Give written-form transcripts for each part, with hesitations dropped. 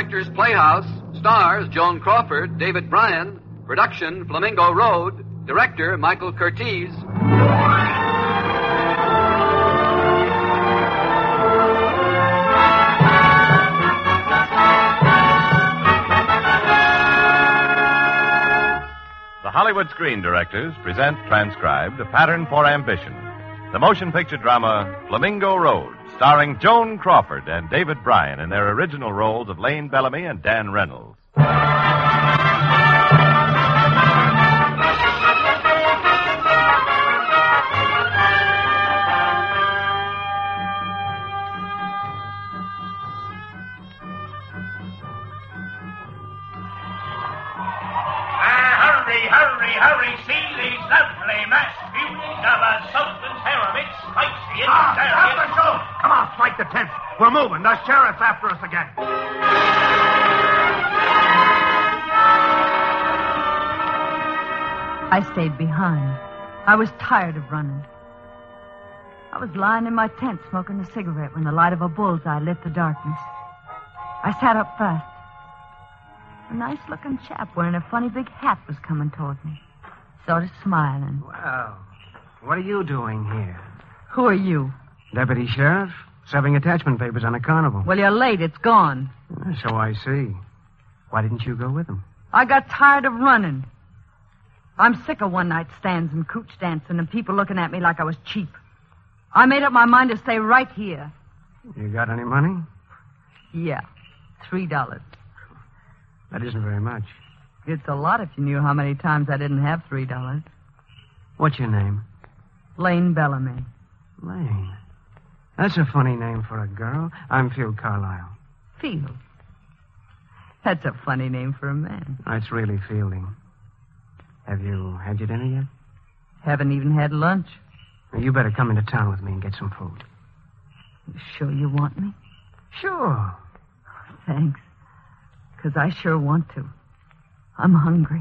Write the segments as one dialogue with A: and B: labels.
A: Directors Playhouse. Stars Joan Crawford, David Bryan. Production Flamingo Road. Director Michael Curtiz.
B: The Hollywood Screen Directors present transcribed A Pattern for Ambition, the motion picture drama Flamingo Road, starring Joan Crawford and David Bryan in their original roles of Lane Bellamy and Dan Reynolds.
C: Hurry, see these lovely mass beauties of a sultan's harem. It's spicy in there.
D: Stop the show! Come on, strike the tent. We're moving. The sheriff's after us again.
E: I stayed behind. I was tired of running. I was lying in my tent smoking a cigarette when the light of a bullseye lit the darkness. I sat up fast. A nice-looking chap wearing a funny big hat was coming toward me, sort of smiling.
F: Well, what are you doing here?
E: Who are you?
F: Deputy Sheriff, serving attachment papers on a carnival.
E: Well, you're late. It's gone.
F: So I see. Why didn't you go with him?
E: I got tired of running. I'm sick of one-night stands and cooch dancing and people looking at me like I was cheap. I made up my mind to stay right here.
F: You got any money?
E: Yeah, $3.
F: That isn't very much.
E: It's a lot if you knew how many times I didn't have $3.
F: What's your name?
E: Lane Bellamy.
F: Lane. That's a funny name for a girl. I'm Phil Carlisle.
E: Field. That's a funny name for a man.
F: That's really Fielding. Have you had your dinner yet?
E: Haven't even had lunch.
F: Well, you better come into town with me and get some food.
E: You sure you want me?
F: Sure.
E: Thanks. Because I sure want to. I'm hungry.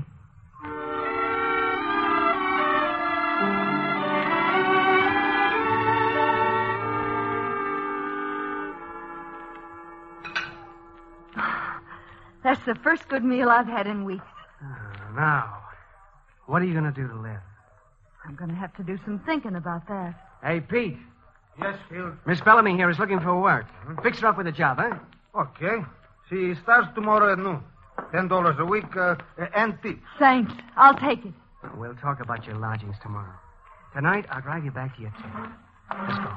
E: That's the first good meal I've had in weeks.
F: Now, what are you going to do to live?
E: I'm going to have to do some thinking about that.
F: Hey, Pete.
D: Yes, Phil.
F: Miss Bellamy here is looking for work. Fix her up with a job, huh?
D: Okay. She starts tomorrow at noon. $10 a week and tip.
E: Thanks. I'll take it.
F: We'll talk about your lodgings tomorrow. Tonight, I'll drive you back to your tent. Let's go.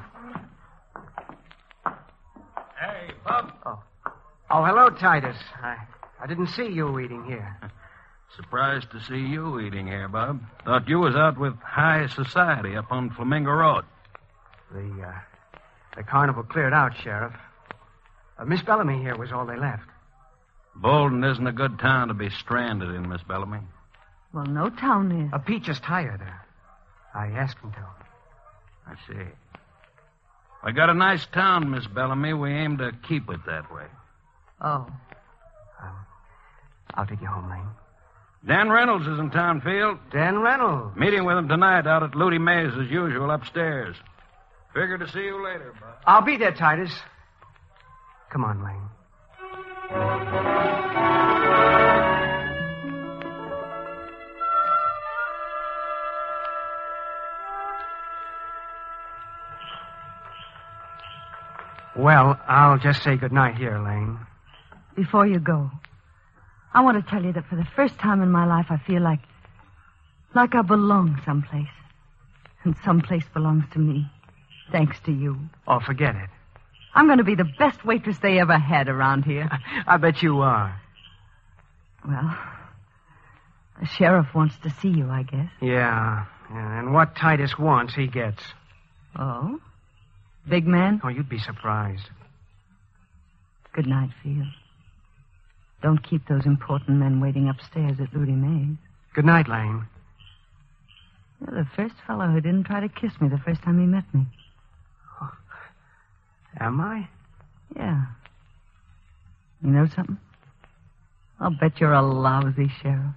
C: Hey, Bub.
F: Oh, hello, Titus. I didn't see you eating here.
G: Surprised to see you eating here, Bob. Thought you was out with high society up on Flamingo Road.
F: The carnival cleared out, Sheriff. Miss Bellamy here was all they left.
G: Bolden isn't a good town to be stranded in, Miss Bellamy.
E: Well, no town is.
F: Pete just hired her. I asked him to.
G: I see. I got a nice town, Miss Bellamy. We aim to keep it that way.
E: Oh.
F: I'll take you home, Lane.
G: Dan Reynolds is in town, Field.
F: Dan Reynolds.
G: Meeting with him tonight out at Ludi Mays as usual upstairs. Figure to see you later, Bob.
F: I'll be there, Titus. Come on, Lane. Well, I'll just say goodnight here, Lane.
E: Before you go, I want to tell you that for the first time in my life, I feel like I belong someplace. And someplace belongs to me, thanks to you.
F: Oh, forget it.
E: I'm going to be the best waitress they ever had around here.
F: I bet you are.
E: Well, the sheriff wants to see you, I guess.
F: Yeah, and what Titus wants, he gets.
E: Oh? Big man?
F: Oh, you'd be surprised.
E: Good night, Field. Don't keep those important men waiting upstairs at Ludi Mays.
F: Good night, Lane.
E: You're the first fellow who didn't try to kiss me the first time he met me.
F: Oh, am I?
E: Yeah. You know something? I'll bet you're a lousy sheriff.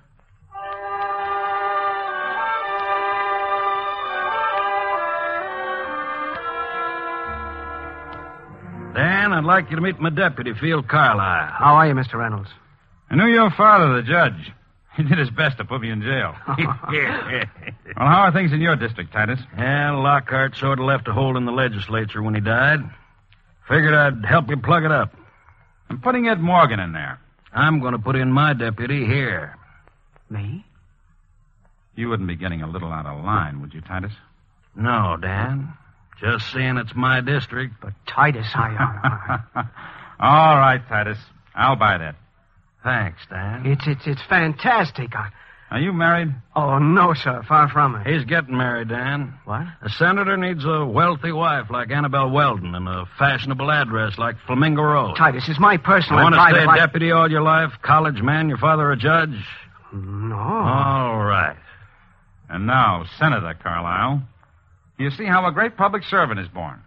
G: Dan, I'd like you to meet my deputy, Field Carlisle.
F: How are you, Mr. Reynolds?
H: I knew your father, the judge. He did his best to put me in jail. Well, how are things in your district, Titus?
G: Well, Lockhart sort of left a hole in the legislature when he died. Figured I'd help you plug it up.
H: I'm putting Ed Morgan in there.
G: I'm going to put in my deputy here.
F: Me?
H: You wouldn't be getting a little out of line, would you, Titus?
G: No, Dan. Just saying it's my district.
F: But Titus, I...
H: All right, Titus. I'll buy that.
G: Thanks, Dan.
F: It's fantastic.
H: Are you married?
F: Oh, no, sir. Far from it.
G: He's getting married, Dan.
F: What?
G: A senator needs a wealthy wife like Annabelle Weldon and a fashionable address like Flamingo Road.
F: Titus, it's my
G: You
F: personal
G: want
F: and
G: to
F: private
G: stay
F: life.
G: deputy all your life? College man, your father a judge?
F: No.
G: All right.
H: And now, Senator Carlisle, you see how a great public servant is born.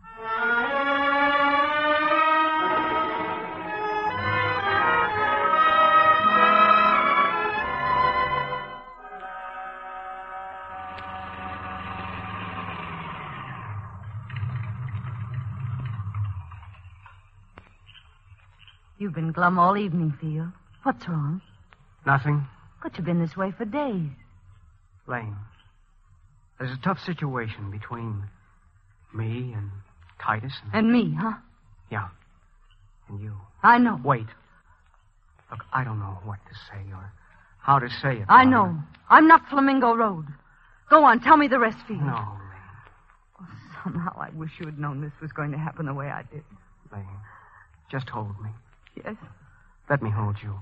E: You've been glum all evening, Field. What's wrong?
F: Nothing.
E: But you've been this way for days.
F: Lane, there's a tough situation between me and Titus
E: And me, huh?
F: Yeah. And you.
E: I know.
F: Wait. Look, I don't know what to say or how to say it.
E: I know. I'm not Flamingo Road. Go on, tell me the rest, Field.
F: No, Lane.
E: Somehow I wish you had known this was going to happen the way I did.
F: Lane, just hold me.
E: Yes?
F: Let me hold you.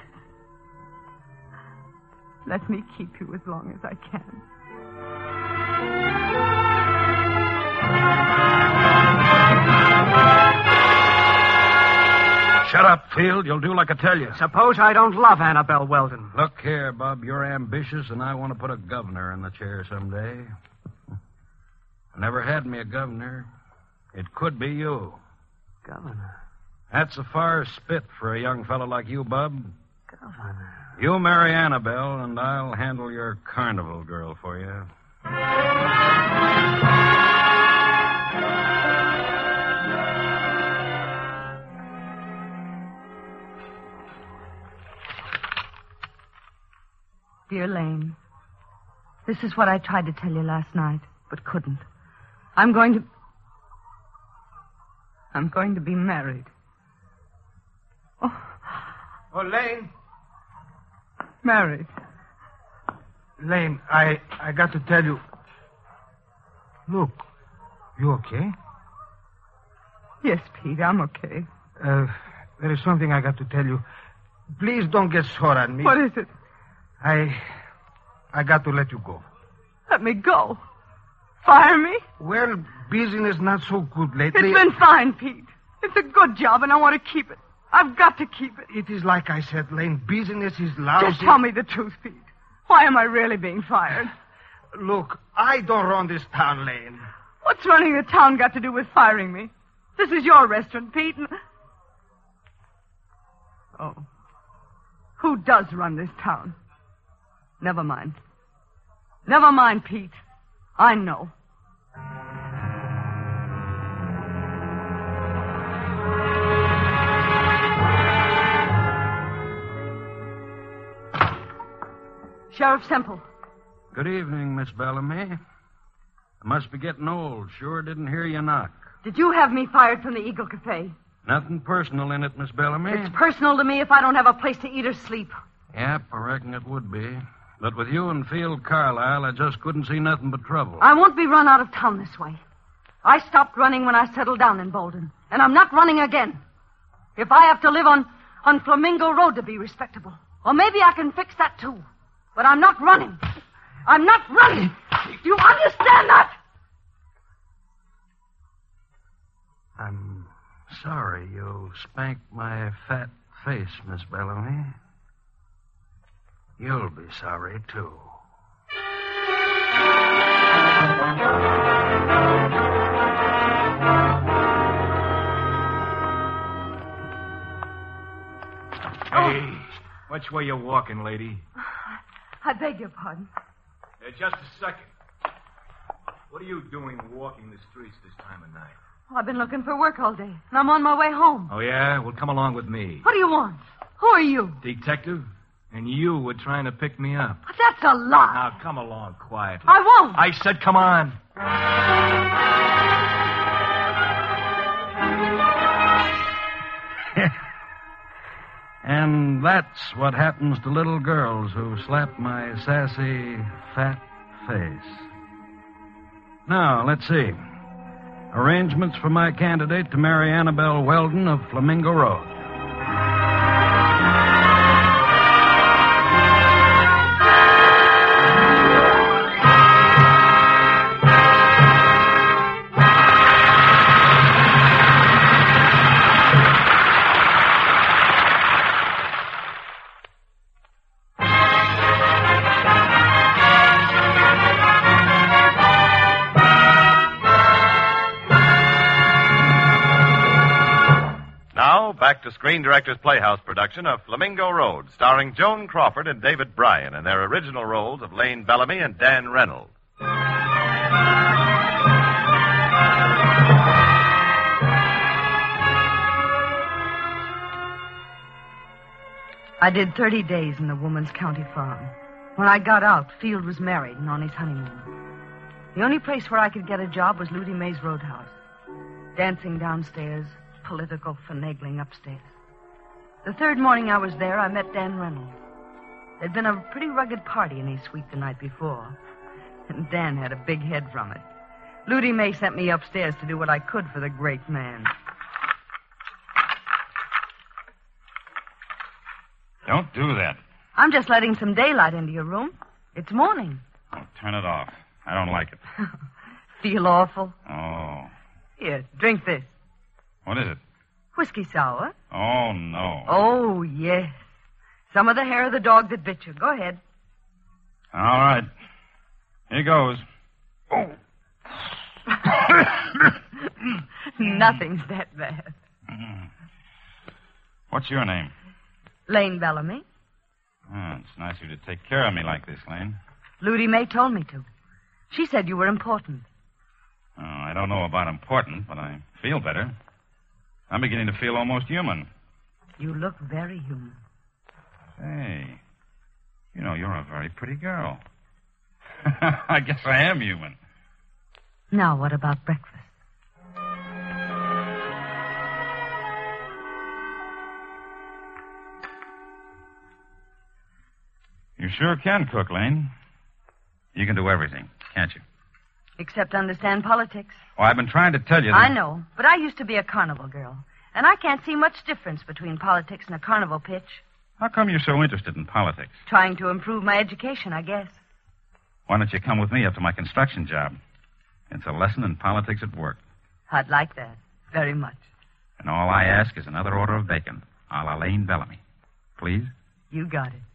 E: Let me keep you as long as I can.
G: Shut up, Field. You'll do like I tell you.
F: Suppose I don't love Annabelle Weldon.
G: Look here, Bob. You're ambitious, and I want to put a governor in the chair someday. I never had me a governor. It could be you.
F: Governor.
G: That's a far spit for a young fellow like you, Bub.
F: Governor.
G: You marry Annabelle, and I'll handle your carnival girl for you.
E: Dear Lane, this is what I tried to tell you last night, but couldn't. I'm going to be married.
D: Oh, Lane.
E: Married.
D: Lane, I got to tell you. Look, you okay?
E: Yes, Pete, I'm okay.
D: There is something I got to tell you. Please don't get sore on me.
E: What is it?
D: I got to let you go.
E: Let me go. Fire me?
D: Well, business not so good lately.
E: It's been fine, Pete. It's a good job, and I want to keep it. I've got to keep it.
D: It is like I said, Lane. Business is lousy.
E: Just tell me the truth, Pete. Why am I really being fired?
D: Look, I don't run this town, Lane.
E: What's running the town got to do with firing me? This is your restaurant, Pete. Oh. Who does run this town? Never mind. Never mind, Pete. I know. Sheriff Semple.
G: Good evening, Miss Bellamy. I must be getting old. Sure didn't hear you knock.
E: Did you have me fired from the Eagle Cafe?
G: Nothing personal in it, Miss Bellamy.
E: It's personal to me if I don't have a place to eat or sleep.
G: Yep, I reckon it would be. But with you and Field Carlisle, I just couldn't see nothing but trouble.
E: I won't be run out of town this way. I stopped running when I settled down in Bolden, and I'm not running again. If I have to live on Flamingo Road to be respectable, well, maybe I can fix that too. But I'm not running. I'm not running. Do you understand that?
G: I'm sorry you spanked my fat face, Miss Bellamy. You'll be sorry, too.
H: Hey, which way you walking, lady?
E: I beg your pardon.
H: Just a second. What are you doing walking the streets this time of night?
E: Well, I've been looking for work all day, and I'm on my way home.
I: Oh, yeah? Well, come along with me.
E: What do you want? Who are you?
I: Detective? And you were trying to pick me up.
E: That's a lie.
I: Now, come along quietly.
E: I won't.
I: I said come on.
G: And that's what happens to little girls who slap my sassy, fat face. Now, let's see. Arrangements for my candidate to marry Annabelle Weldon of Flamingo Road.
B: Back to Screen Directors Playhouse production of Flamingo Road, starring Joan Crawford and David Bryan in their original roles of Lane Bellamy and Dan Reynolds.
E: I did 30 days in the Woman's County Farm. When I got out, Field was married and on his honeymoon. The only place where I could get a job was Ludi May's Roadhouse. Dancing downstairs, political finagling upstairs. The third morning I was there, I met Dan Reynolds. There'd been a pretty rugged party in his suite the night before, and Dan had a big head from it. Ludi May sent me upstairs to do what I could for the great man.
H: Don't do that.
E: I'm just letting some daylight into your room. It's morning.
H: Oh, turn it off. I don't like it.
E: Feel awful?
H: Oh.
E: Here, drink this.
H: What is it?
E: Whiskey sour.
H: Oh, no.
E: Oh, yes. Some of the hair of the dog that bit you. Go ahead.
H: All right. Here goes. Oh.
E: Nothing's that bad.
H: What's your name?
E: Lane Bellamy.
H: Oh, it's nice of you to take care of me like this, Lane.
E: Ludi May told me to. She said you were important.
H: Oh, I don't know about important, but I feel better. I'm beginning to feel almost human.
E: You look very human.
H: Say, you know, you're a very pretty girl. I guess I am human.
E: Now, what about breakfast?
H: You sure can cook, Lane. You can do everything, can't you?
E: Except understand politics.
H: Oh, I've been trying to tell you that...
E: I know, but I used to be a carnival girl, and I can't see much difference between politics and a carnival pitch.
H: How come you're so interested in politics?
E: Trying to improve my education, I guess.
H: Why don't you come with me up to my construction job? It's a lesson in politics at work.
E: I'd like that, very much.
H: And all I ask is another order of bacon, a la Lane Bellamy. Please?
E: You got it.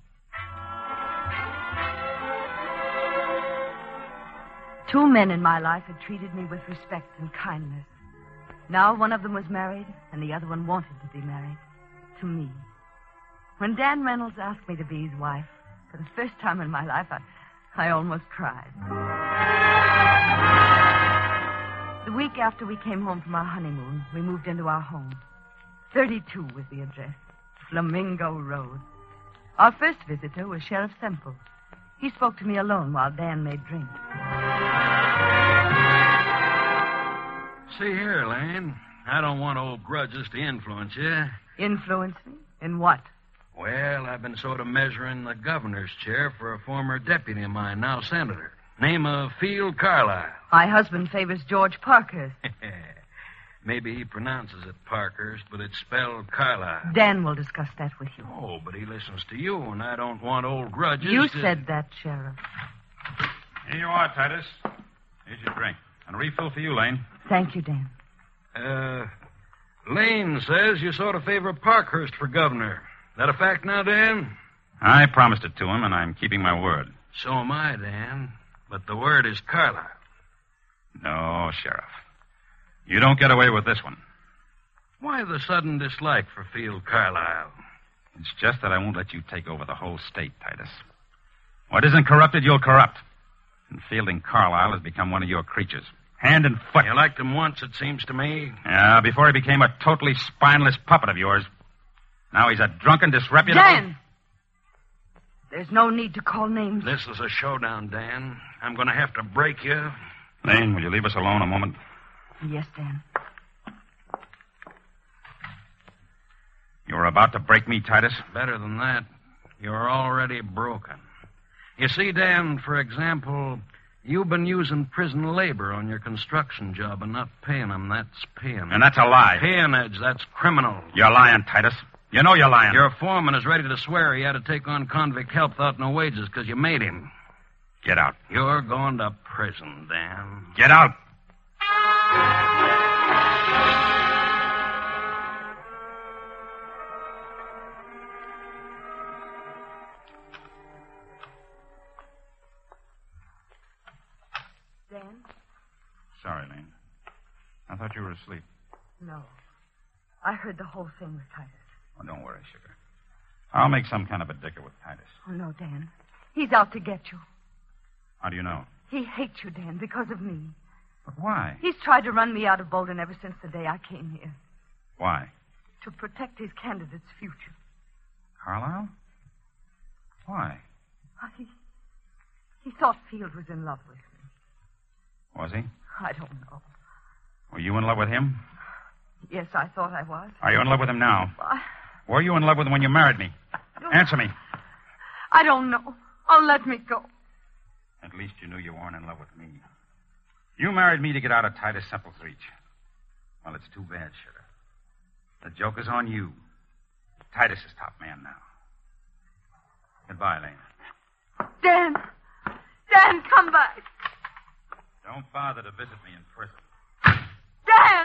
E: 2 men in my life had treated me with respect and kindness. Now one of them was married, and the other one wanted to be married. To me. When Dan Reynolds asked me to be his wife, for the first time in my life, I almost cried. The week after we came home from our honeymoon, we moved into our home. 32 was the address. Flamingo Road. Our first visitor was Sheriff Semple. He spoke to me alone while Dan made drinks.
G: See here, Lane. I don't want old grudges to influence you.
E: Influence me? In what?
G: Well, I've been sort of measuring the governor's chair for a former deputy of mine, now senator. Name of Field Carlisle.
E: My husband favors George Parkhurst.
G: Maybe he pronounces it Parkhurst, but it's spelled Carlisle.
E: Dan will discuss that with you.
G: Oh, but he listens to you, and I don't want old grudges
E: You
G: to...
E: said that, Sheriff.
H: Here you are, Titus. Here's your drink. And a refill for you, Lane.
E: Thank you, Dan.
G: Lane says you sort of favor Parkhurst for governor. That a fact now, Dan?
H: I promised it to him, and I'm keeping my word.
G: So am I, Dan. But the word is Carlisle.
H: No, Sheriff. You don't get away with this one.
G: Why the sudden dislike for Field Carlisle?
H: It's just that I won't let you take over the whole state, Titus. What isn't corrupted, you'll corrupt. And Fielding Carlisle has become one of your creatures. Hand and foot.
G: You liked him once, it seems to me.
H: Yeah, before he became a totally spineless puppet of yours. Now he's a drunken, disreputable...
E: Dan! There's no need to call names.
G: This is a showdown, Dan. I'm going to have to break you.
H: Lane, will you leave us alone a moment?
E: Yes, Dan.
H: You were about to break me, Titus.
G: Better than that. You're already broken. You see, Dan, for example, you've been using prison labor on your construction job and not paying them. That's peonage.
H: And that's a lie.
G: Peonage, that's criminal.
H: You're lying, Titus. You know you're lying.
G: Your foreman is ready to swear he had to take on convict help without no wages because you made him.
H: Get out.
G: You're going to prison, Dan.
H: Get out.
E: Dan?
H: Sorry, Lane. I thought you were asleep.
E: No. I heard the whole thing with Titus.
H: Oh, don't worry, sugar. I'll make some kind of a dicker with Titus.
E: Oh, no, Dan. He's out to get you.
H: How do you know?
E: He hates you, Dan, because of me.
H: But why?
E: He's tried to run me out of Bolton ever since the day I came here.
H: Why?
E: To protect his candidate's future.
H: Carlisle? Why?
E: He thought Field was in love with me.
H: Was he?
E: I don't know.
H: Were you in love with him?
E: Yes, I thought I was.
H: Are you in love with him now? Were you in love with him when you married me? Answer me.
E: I don't know. Oh, let me go.
H: At least you knew you weren't in love with me. You married me to get out of Titus Semple's reach. Well, it's too bad, sugar. The joke is on you. Titus is top man now. Goodbye, Lane.
E: Dan! Dan, come back!
H: Don't bother to visit me in prison.
E: Dan!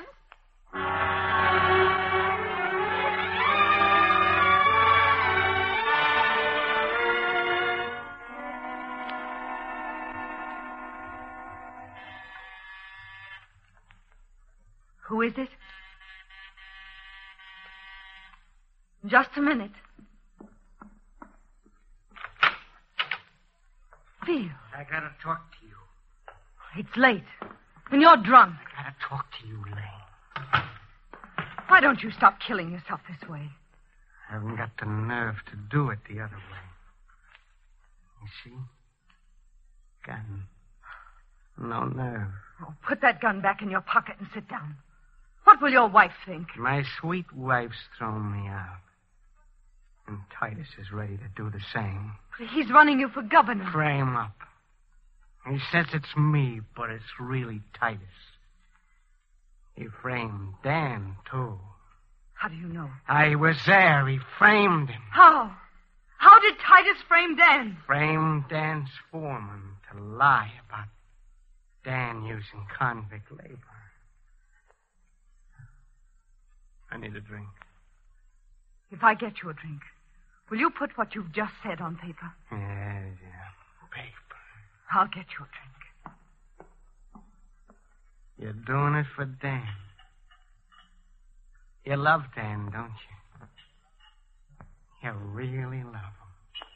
E: Who is it? Just a minute. Phil.
F: I gotta talk to you.
E: It's late. And you're drunk.
F: I gotta talk to you, Lane.
E: Why don't you stop killing yourself this way?
F: I haven't got the nerve to do it the other way. You see? Gun. No nerve.
E: Oh, put that gun back in your pocket and sit down. What will your wife think?
F: My sweet wife's thrown me out. And Titus is ready to do the same.
E: He's running you for governor.
F: Frame up. He says it's me, but it's really Titus. He framed Dan, too.
E: How do you know?
F: I was there. He framed him.
E: How? How did Titus frame Dan?
F: Framed Dan's foreman to lie about Dan using convict labor. I need a drink.
E: If I get you a drink, will you put what you've just said on paper?
F: Yeah. Paper.
E: I'll get you a drink.
F: You're doing it for Dan. You love Dan, don't you? You really love him.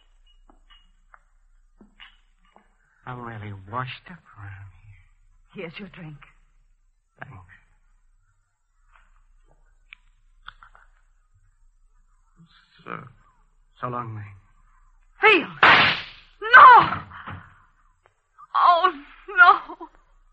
F: I'm really washed up around here.
E: Here's your drink.
F: Thanks. So long, Lane.
E: Phil! No! Oh, no!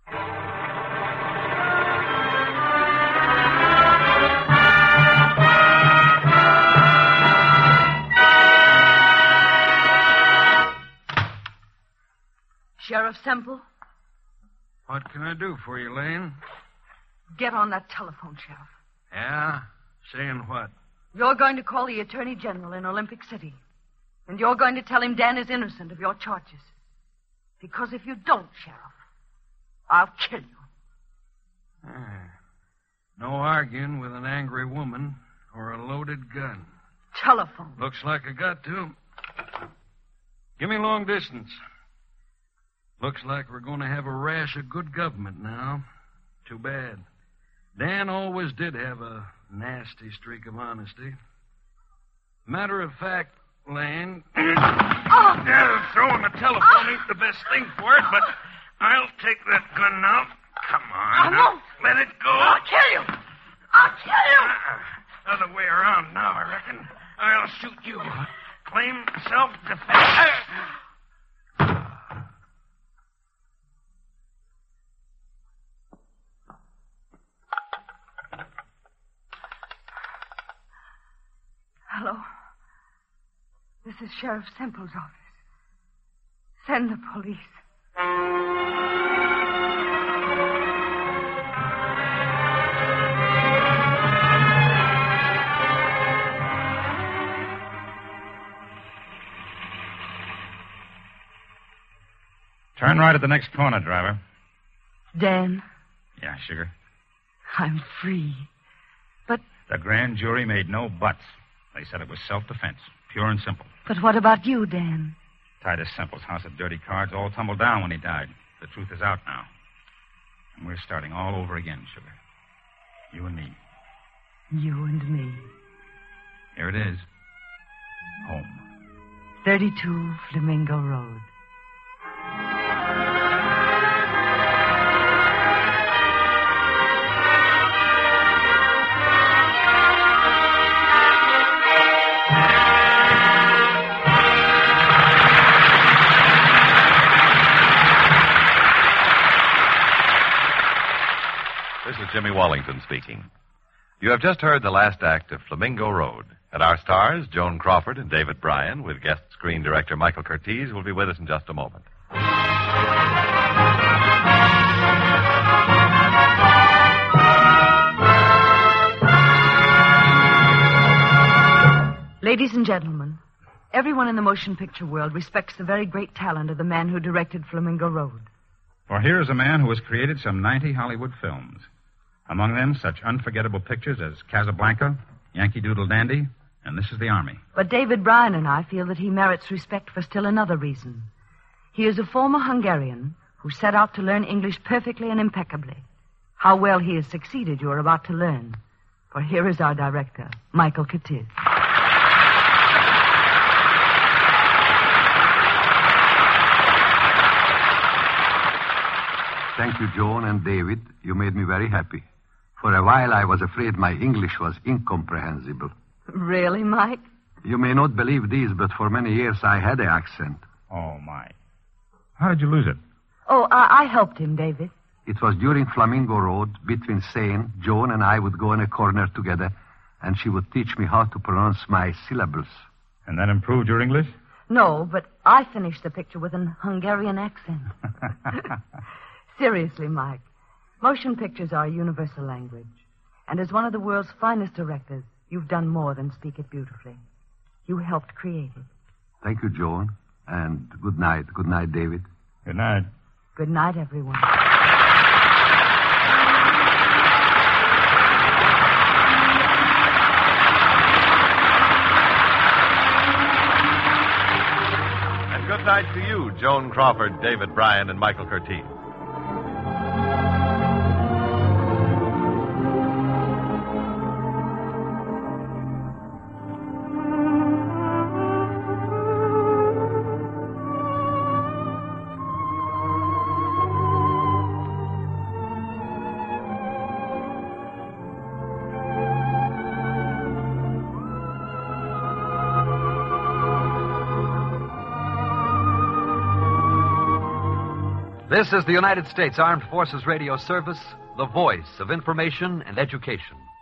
E: Sheriff Semple?
G: What can I do for you, Lane?
E: Get on that telephone, Sheriff.
G: Yeah? Saying what?
E: You're going to call the Attorney General in Olympic City. And you're going to tell him Dan is innocent of your charges. Because if you don't, Sheriff, I'll kill you.
G: No arguing with an angry woman or a loaded gun.
E: Telephone.
G: Looks like I got to. Give me long distance. Looks like we're going to have a rash of good government now. Too bad. Dan always did have a nasty streak of honesty. Matter of fact, Lane... Throwing the telephone ain't the best thing for it, but I'll take that gun now. Come on.
E: This is Sheriff Semple's office. Send the police.
H: Turn right at the next corner, driver.
E: Dan,
H: Yeah, sugar.
E: I'm free. But
H: The grand jury made no buts. They said it was self-defense, pure and simple.
E: what about you, Dan?
H: Titus Semple's house of dirty cards all tumbled down when he died. The truth is out now. And we're starting all over again, sugar. You and me.
E: You and me.
H: Here it is. Home.
E: 32 Flamingo Road.
B: This is Jimmy Wallington speaking. You have just heard the last act of Flamingo Road. And our stars, Joan Crawford and David Bryan, with guest screen director Michael Curtiz, will be with us in just a moment.
E: Ladies and gentlemen, everyone in the motion picture world respects the very great talent of the man who directed Flamingo Road.
H: For here is a man who has created some 90 Hollywood films. Among them, such unforgettable pictures as Casablanca, Yankee Doodle Dandy, and This is the Army.
E: But David Bryan and I feel that he merits respect for still another reason. He is a former Hungarian who set out to learn English perfectly and impeccably. How well he has succeeded, you are about to learn. For here is our director, Michael Curtiz.
J: Thank you, Joan and David. You made me very happy. For a while, I was afraid my English was incomprehensible.
E: Really, Mike?
J: You may not believe this, but for many years I had an accent.
H: Oh, my. How did you lose it?
E: Oh, I helped him, David.
J: It was during Flamingo Road, between Seine. Joan and I would go in a corner together, and she would teach me how to pronounce my syllables.
H: And that improved your English?
E: No, but I finished the picture with an Hungarian accent. Seriously, Mike, motion pictures are a universal language. And as one of the world's finest directors, you've done more than speak it beautifully. You helped create it.
J: Thank you, Joan. And good night. Good night, David.
H: Good night.
E: Good night, everyone.
B: And good night to you, Joan Crawford, David Bryan, and Michael Curtiz.
A: This is the United States Armed Forces Radio Service, the voice of information and education.